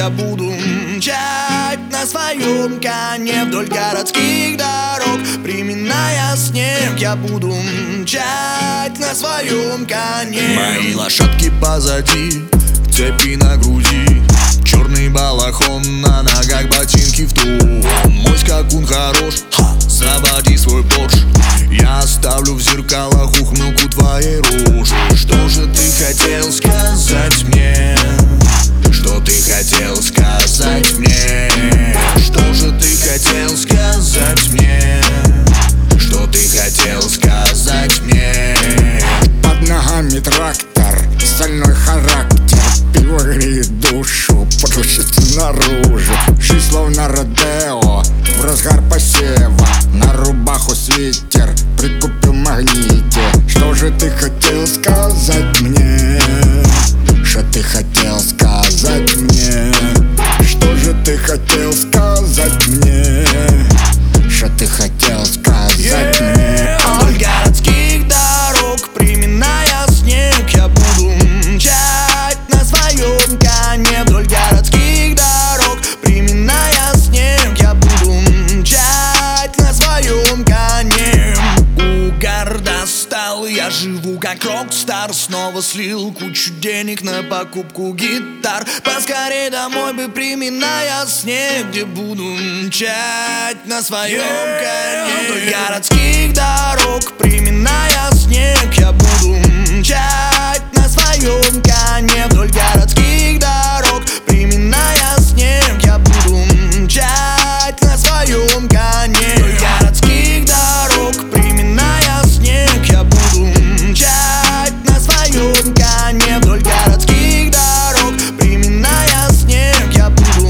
я буду мчать на своем коне вдоль городских дорог, приминая снег. Я буду мчать на своем коне. Мои лошадки позади, цепи на груди, черный балахон на ногах, ботинки в тон. Мой скакун хорош, заводи свой Порш. Я оставлю в зеркалах ухмылку твоей рожи. Что же ты хотел сказать мне? Что ты хотел сказать мне? Что же ты хотел сказать мне? Что ты хотел сказать мне? Под ногами трактор, стальной характер, пиво греет душу, просится наружу. Жизнь словно Родео, в разгар посева, на рубаху свитер, прикупил в магните. Что же ты хотел сказать мне? Что ты хотел сказать мне? Что же ты хотел сказать мне? Что ты хотел сказать мне? Вдоль городских дорог, приминая снег, я буду мчать на своем коне. Вдоль городских дорог, приминая снег, я буду мчать на своем коне. Угар достал, я живу как рок-стар. Снова слил кучу денег на покупку гитар. Поскорей домой бы, приминая снег, где буду мчать на своем коне. Вдоль городских дорог, приминая снег, я буду мчать на своем коне. Вдоль городских дорог, приминая снег, я буду мчать на своем коне. Вдоль городских дорог, приминая снег, я буду мчать на своем коне. Вдоль городских дорог, приминая снег, я буду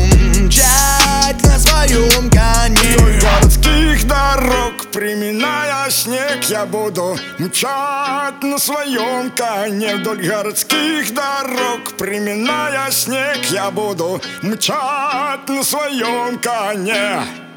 мчать на своем коне. Вдоль городских дорог, приминая снег, я буду мчать на своем коне. Вдоль городских дорог, приминая снег, я буду мчать на своем коне.